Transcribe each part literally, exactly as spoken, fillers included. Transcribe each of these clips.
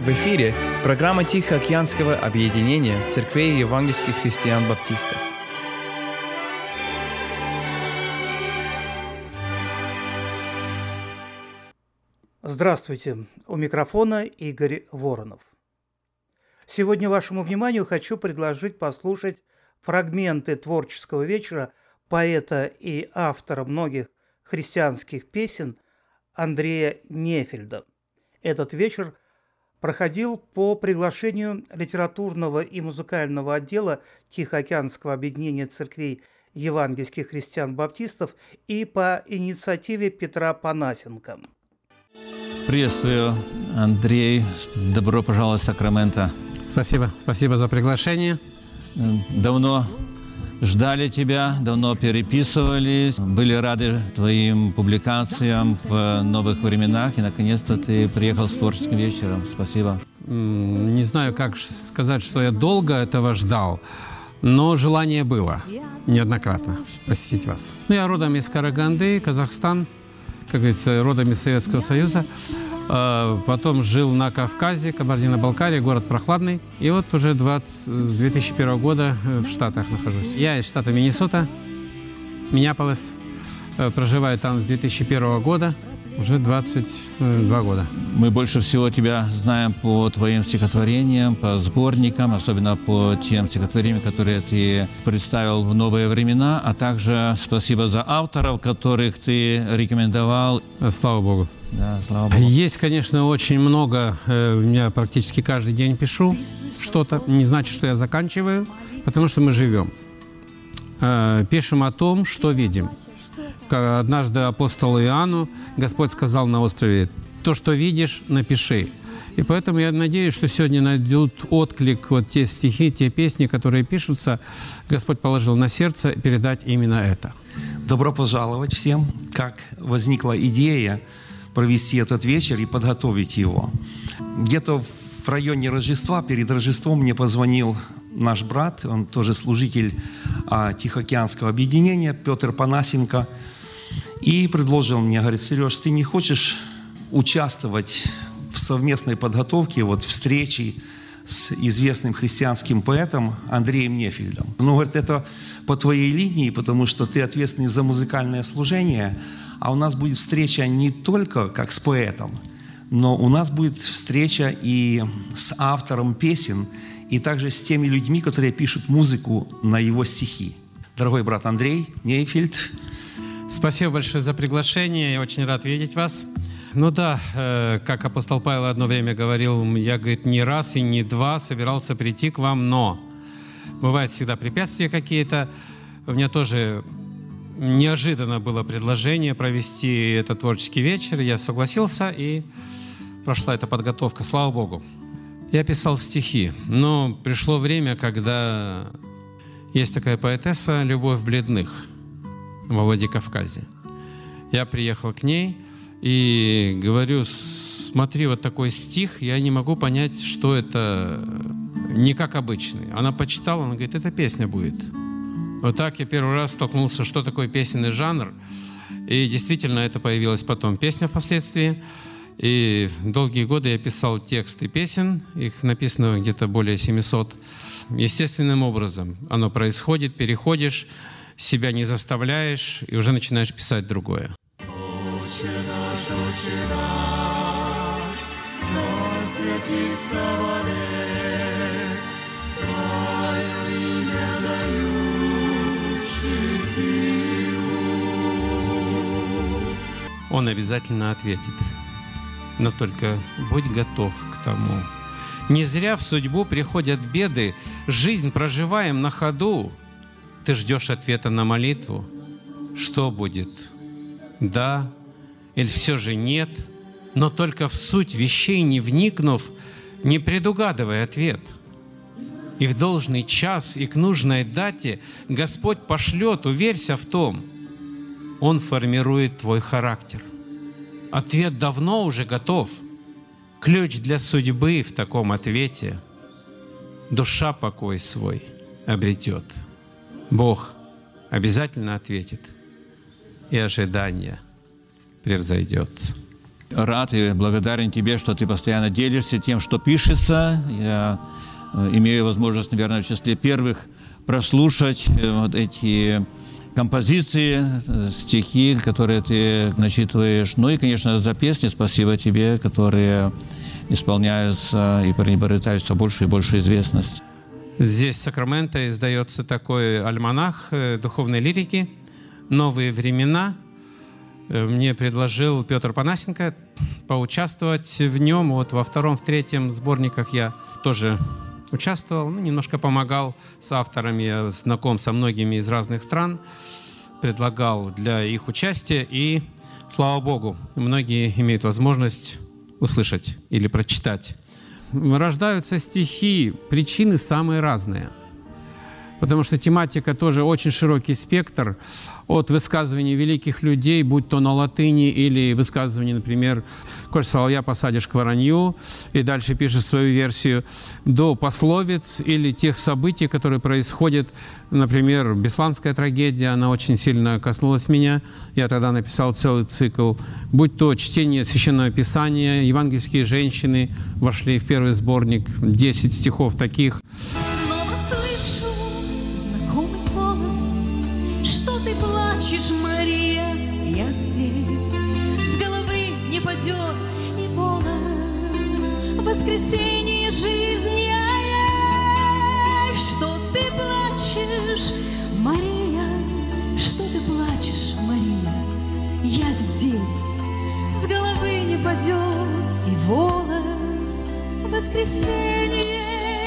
В эфире программа Тихоокеанского объединения церквей евангельских христиан-баптистов. Здравствуйте! У микрофона Игорь Воронов. Сегодня вашему вниманию хочу предложить послушать фрагменты творческого вечера поэта и автора многих христианских песен Андрея Нефельда. Этот вечер проходил по приглашению литературного и музыкального отдела Тихоокеанского объединения церквей евангельских христиан-баптистов и по инициативе Петра Панасенко. Приветствую, Андрей. Добро пожаловать в Сакраменто. Спасибо. Спасибо за приглашение. Давно ждали тебя, давно переписывались, были рады твоим публикациям в новых временах, и наконец-то ты приехал с творческим вечером. Спасибо. Не знаю, как сказать, что я долго этого ждал, но желание было неоднократно посетить вас. Ну, я родом из Караганды, Казахстан, как говорится, родом из Советского Союза. Потом жил на Кавказе, Кабардино-Балкария, город прохладный. И вот уже двадцать, с две тысячи первого года в Штатах нахожусь. Я из штата Миннесота, Миннеаполис. Проживаю там с две тысячи первого года, уже двадцать два года. Мы больше всего тебя знаем по твоим стихотворениям, по сборникам, особенно по тем стихотворениям, которые ты представил в новые времена, а также спасибо за авторов, которых ты рекомендовал. Слава Богу. Да, слава Богу. Есть, конечно, очень много. У меня практически каждый день пишу что-то. Не значит, что я заканчиваю, потому что мы живем. Пишем о том, что видим. Однажды апостолу Иоанну Господь сказал на острове: «То, что видишь, напиши». И поэтому я надеюсь, что сегодня найдут отклик вот те стихи, те песни, которые пишутся. Господь положил на сердце передать именно это. Добро пожаловать всем. Как возникла идея провести этот вечер и подготовить его? Где-то в районе Рождества, перед Рождеством мне позвонил наш брат, он тоже служитель а, Тихоокеанского объединения, Петр Панасенко, и предложил мне, говорит: Сереж, ты не хочешь участвовать в совместной подготовке, вот встречи с известным христианским поэтом Андреем Нефельдом? Ну, говорит, это по твоей линии, потому что ты ответственный за музыкальное служение, а у нас будет встреча не только как с поэтом, но у нас будет встреча и с автором песен, и также с теми людьми, которые пишут музыку на его стихи. Дорогой брат Андрей Нефельд. Спасибо большое за приглашение. Я очень рад видеть вас. Ну да, э, как апостол Павел одно время говорил, я, говорит, не раз и не два собирался прийти к вам, но бывают всегда препятствия какие-то. У меня тоже неожиданно было предложение провести этот творческий вечер. Я согласился, и прошла эта подготовка. Слава Богу. Я писал стихи, но пришло время, когда есть такая поэтесса Любовь Бледных во Владикавказе. Я приехал к ней и говорю: смотри, вот такой стих, я не могу понять, что это, не как обычный. Она почитала, она говорит: это песня будет. Вот так я первый раз столкнулся, что такое песенный жанр. И действительно, это появилась потом песня впоследствии. И долгие годы я писал тексты песен, их написано где-то более семисот. Естественным образом оно происходит, переходишь, себя не заставляешь, и уже начинаешь писать другое. Отче наш, Отче наш, да святится вовек Твое имя, дающее силу. Он обязательно ответит. Но только будь готов к тому. Не зря в судьбу приходят беды, жизнь проживаем на ходу. Ты ждешь ответа на молитву. Что будет? Да или все же нет? Но только в суть вещей не вникнув, не предугадывай ответ. И в должный час, и к нужной дате Господь пошлет, уверься в том, Он формирует твой характер. Ответ давно уже готов. Ключ для судьбы в таком ответе. Душа покой свой обретет. Бог обязательно ответит, и ожидание превзойдет. рад и благодарен тебе, что ты постоянно делишься тем, что пишется. Я имею возможность, наверное, в числе первых прослушать вот эти композиции, стихи, которые ты начитываешь. Ну и, конечно, за песни спасибо тебе, которые исполняются и приобретают все больше и больше известность. Здесь в Сакраменто издается такой альманах духовной лирики «Новые времена». Мне предложил Петр Панасенко поучаствовать в нем. Вот во втором, в третьем сборниках я тоже участвовал, ну, немножко помогал с авторами, я знаком со многими из разных стран, предлагал для их участия, и, слава Богу, многие имеют возможность услышать или прочитать. Рождаются стихи, причины самые разные, потому что тематика тоже очень широкий спектр, от высказываний великих людей, будь то на латыни, или высказывания, например, «Коль соловья посадишь к воронью», и дальше пишешь свою версию, до пословиц или тех событий, которые происходят. Например, Бесланская трагедия, она очень сильно коснулась меня. Я тогда написал целый цикл. Будь то чтение Священного Писания, евангельские женщины вошли в первый сборник, десять стихов таких. Плачешь, Мария, я здесь, с головы не падет и голос, воскресенье жизни, ай-яй. Что ты плачешь, Мария, что ты плачешь, Мария, я здесь, с головы не падет и волос, воскресенье.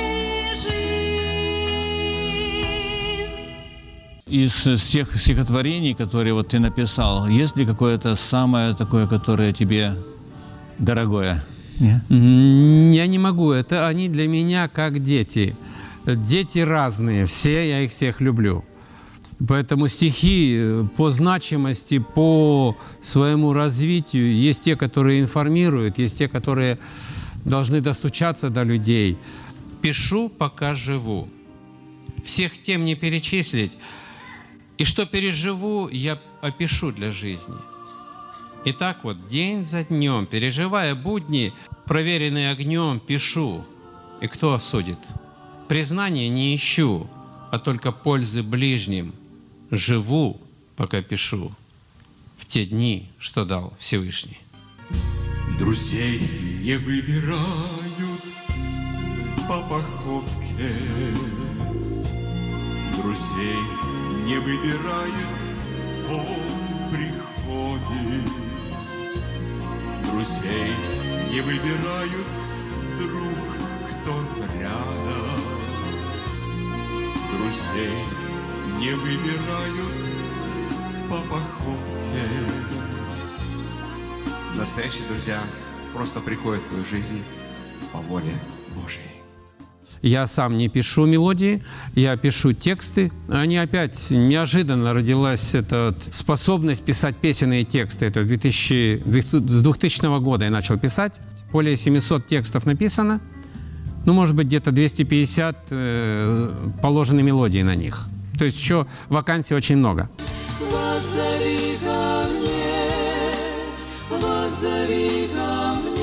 Из тех стихотворений, которые вот ты написал, есть ли какое-то самое такое, которое тебе дорогое? Нет? Я не могу. Это они для меня как дети. Дети разные, все, я их всех люблю. Поэтому стихи по значимости, по своему развитию, есть те, которые информируют, есть те, которые должны достучаться до людей. Пишу, пока живу. Всех тем не перечислить. И что переживу, я опишу для жизни. И так вот, день за днем, переживая будни, проверенные огнем, пишу. И кто осудит? Признания не ищу, а только пользы ближним. Живу, пока пишу, в те дни, что дал Всевышний. Друзей не выбирают по походке, друзей не выбирает по приходе, друзей не выбирают друг, кто рядом, друзей не выбирают по походке. Настоящие друзья просто приходят в твою жизнь по воле Божьей. Я сам не пишу мелодии, я пишу тексты. Они опять неожиданно родилась эта способность писать песенные тексты. Это две тысячи, с двухтысячного года я начал писать. Более семисот текстов написано. Ну, может быть, где-то двести пятьдесят э, положены мелодии на них. То есть еще вакансий очень много. Воззови ко мне, воззови ко мне.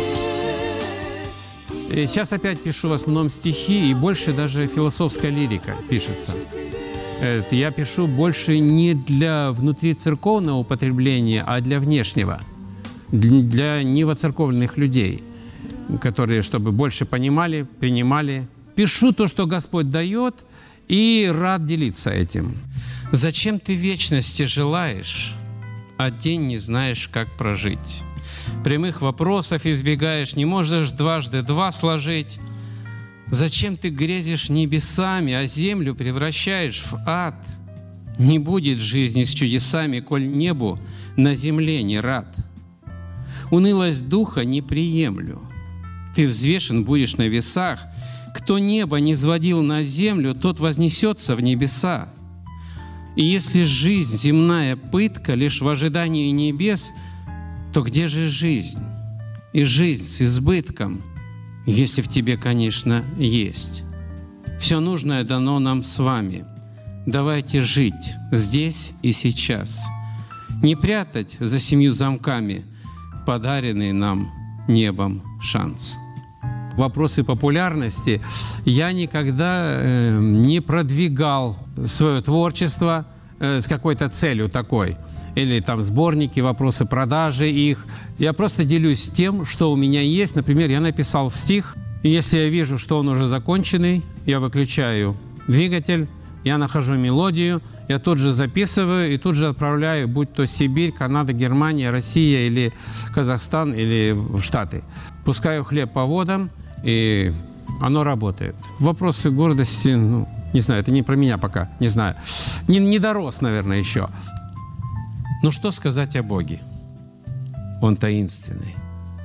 И сейчас опять пишу в основном стихи, и больше даже философская лирика пишется. Это я пишу больше не для внутрицерковного употребления, а для внешнего, для невоцерковленных людей, которые, чтобы больше понимали, принимали. Пишу то, что Господь дает, и рад делиться этим. Зачем ты вечности желаешь, а день не знаешь, как прожить? Прямых вопросов избегаешь, не можешь дважды два сложить. Зачем ты грезишь небесами, а землю превращаешь в ад? Не будет жизни с чудесами, коль небу на земле не рад. Унылость духа не приемлю. Ты взвешен будешь на весах. Кто небо не сводил на землю, тот вознесется в небеса. И если жизнь земная пытка лишь в ожидании небес, то где же жизнь? И жизнь с избытком, если в тебе, конечно, есть. Все нужное дано нам с вами. Давайте жить здесь и сейчас. Не прятать за семью замками, подаренный нам небом шанс. Вопросы популярности я никогда э, не продвигал свое творчество э, с какой-то целью такой. Или там сборники, вопросы продажи их. Я просто делюсь тем, что у меня есть. Например, я написал стих, и если я вижу, что он уже законченный, я выключаю двигатель, я нахожу мелодию, я тут же записываю и тут же отправляю, будь то Сибирь, Канада, Германия, Россия или Казахстан или в Штаты. Пускаю хлеб по водам, и оно работает. Вопросы гордости, ну, не знаю, это не про меня пока, не знаю. Не, не дорос, наверное, еще. Ну что сказать о Боге? Он таинственный.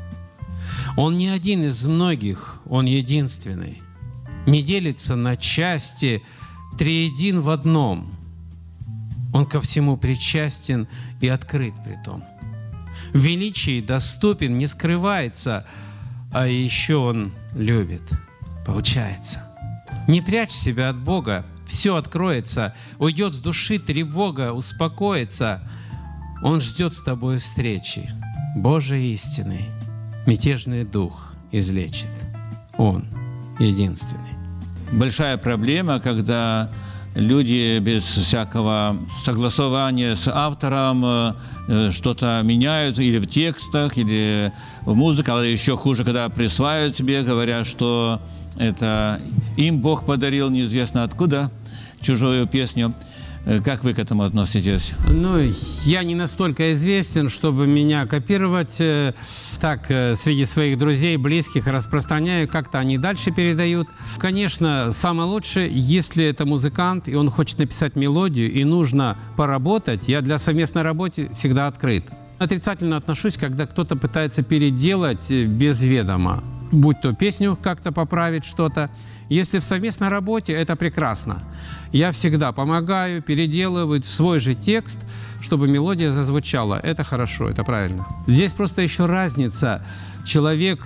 Он не один из многих, Он единственный. Не делится на части, триедин в одном. Он ко всему причастен и открыт при том. В величии доступен, не скрывается, а еще Он любит, получается. Не прячь себя от Бога, все откроется, уйдет с души тревога, успокоится. Он ждет с тобой встречи, Божией истины, мятежный дух излечит. Он единственный. Большая проблема, когда люди без всякого согласования с автором э, что-то меняют или в текстах, или в музыке, а еще хуже, когда присваивают себе, говоря, что это им Бог подарил неизвестно откуда чужую песню. Как вы к этому относитесь? Ну, я не настолько известен, чтобы меня копировать. Так, среди своих друзей, близких распространяю, как-то они дальше передают. Конечно, самое лучшее, если это музыкант, и он хочет написать мелодию, и нужно поработать, я для совместной работы всегда открыт. Отрицательно отношусь, когда кто-то пытается переделать без ведома, будь то песню как-то поправить, что-то. Если в совместной работе, это прекрасно. Я всегда помогаю переделывать свой же текст, чтобы мелодия зазвучала. Это хорошо, это правильно. Здесь просто еще разница. Человек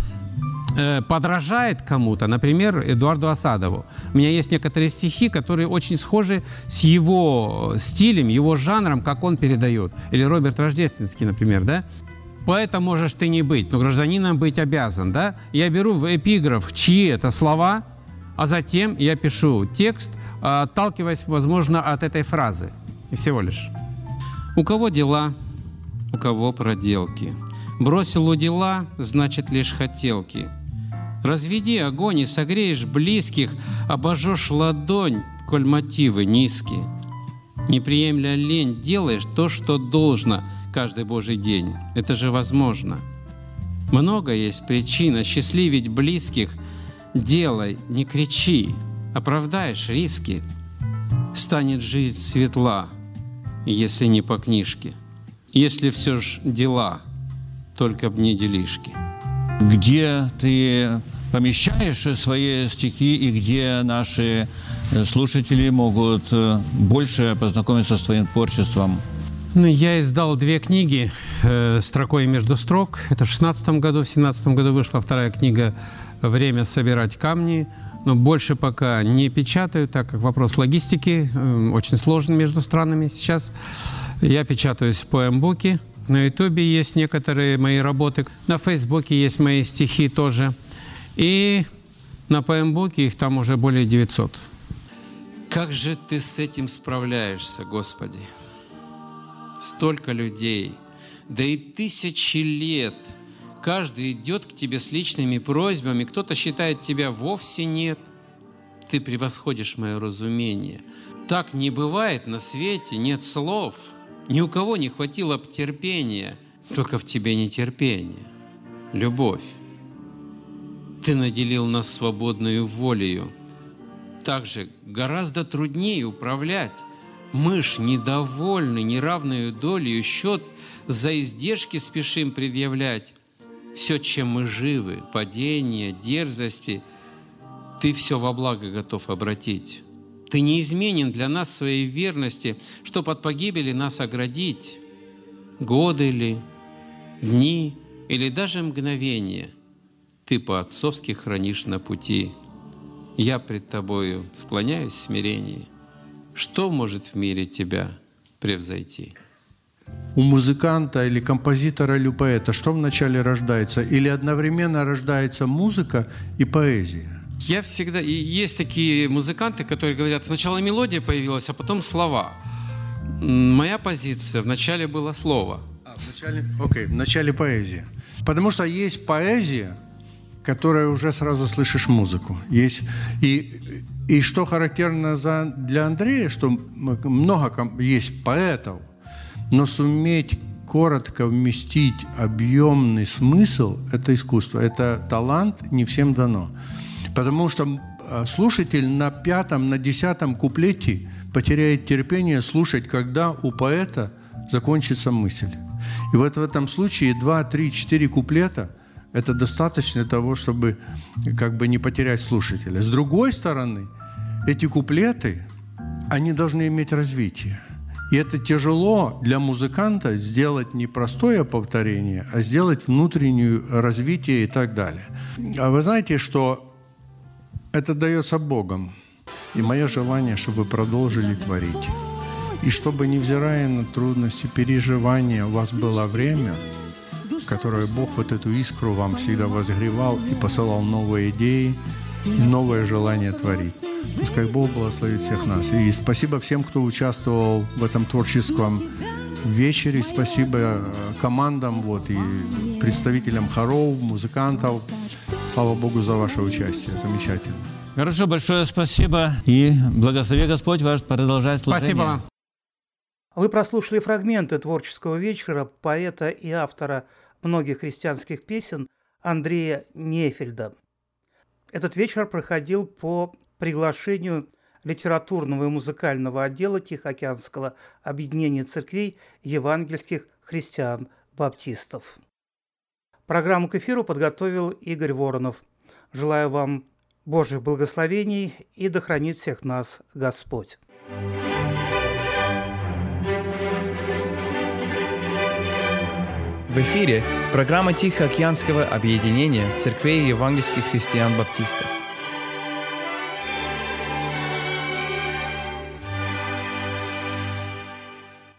э, подражает кому-то, например, Эдуарду Асадову. У меня есть некоторые стихи, которые очень схожи с его стилем, его жанром, как он передает. Или Роберт Рождественский, например, да? Поэтом можешь ты не быть, но гражданином быть обязан, да? Я беру в эпиграф чьи это слова, а затем я пишу текст, отталкиваясь, возможно, от этой фразы. И всего лишь. У кого дела, у кого проделки. Бросил у дела, значит, лишь хотелки. Разведи огонь и согреешь близких, обожжешь ладонь, коль мотивы низкие. Не приемля лень, делаешь то, что должно, каждый Божий день. Это же возможно. Много есть причин осчастливить близких. Делай, не кричи, оправдаешь риски. Станет жизнь светла, если не по книжке. Если все ж дела, только б не делишки. Где ты помещаешь свои стихи и где наши слушатели могут больше познакомиться с твоим творчеством? Ну, я издал две книги э, «Строкой между строк». Это в шестнадцатом году. В семнадцатом году вышла вторая книга «Время собирать камни». Но больше пока не печатаю, так как вопрос логистики э, очень сложен между странами сейчас. Я печатаюсь в поэмбуке. На Ютубе есть некоторые мои работы. На Фейсбуке есть мои стихи тоже. И на поэмбуке их там уже более девятисот. Как же ты с этим справляешься, Господи? Столько людей, да и тысячи лет. Каждый идет к тебе с личными просьбами, кто-то считает тебя вовсе нет. Ты превосходишь мое разумение. Так не бывает на свете, нет слов. Ни у кого не хватило б терпения, только в тебе нетерпение, любовь. Ты наделил нас свободную волею. Также гораздо труднее управлять. Мы ж недовольны неравною долею, счет за издержки спешим предъявлять. Все, чем мы живы, падения, дерзости, ты все во благо готов обратить. Ты неизменен для нас своей верности, чтоб от погибели нас оградить. Годы ли, дни или даже мгновения ты по-отцовски хранишь на пути. Я пред тобою склоняюсь в смирении. Что может в мире тебя превзойти? у музыканта или композитора или поэта, что вначале рождается? Или одновременно рождается музыка и поэзия? Я всегда... И есть такие музыканты, которые говорят, сначала мелодия появилась, а потом слова. Моя позиция, вначале было слово. А, вначале... Окей, вначале поэзия. Потому что есть поэзия, которая уже сразу слышишь музыку. Есть... И, и что характерно за... для Андрея, что много есть поэтов, но суметь коротко вместить объемный смысл – это искусство, это талант, не всем дано. Потому что слушатель на пятом, на десятом куплете потеряет терпение слушать, когда у поэта закончится мысль. И вот в этом случае два, три, четыре куплета – это достаточно того, чтобы как бы не потерять слушателя. С другой стороны, эти куплеты, они должны иметь развитие. И это тяжело для музыканта сделать не простое повторение, а сделать внутреннее развитие и так далее. А вы знаете, что это дается Богом. И мое желание, чтобы вы продолжили творить. И чтобы, невзирая на трудности, переживания, у вас было время, в которое Бог вот эту искру вам всегда возгревал и посылал новые идеи, и новое желание творить. Пускай Бог благословит всех нас. И спасибо всем, кто участвовал в этом творческом вечере. Спасибо командам вот, и представителям хоров, музыкантов. Слава Богу за ваше участие. Замечательно. Хорошо, большое спасибо. И благослови Господь вас продолжать служение. Спасибо вам. Вы прослушали фрагменты творческого вечера поэта и автора многих христианских песен Андрея Нефельда. Этот вечер проходил по приглашению литературного и музыкального отдела Тихоокеанского объединения церквей евангельских христиан-баптистов. Программу к эфиру подготовил Игорь Воронов. Желаю вам Божьих благословений и да хранит всех нас Господь. В эфире программа Тихоокеанского объединения церквей евангельских христиан-баптистов.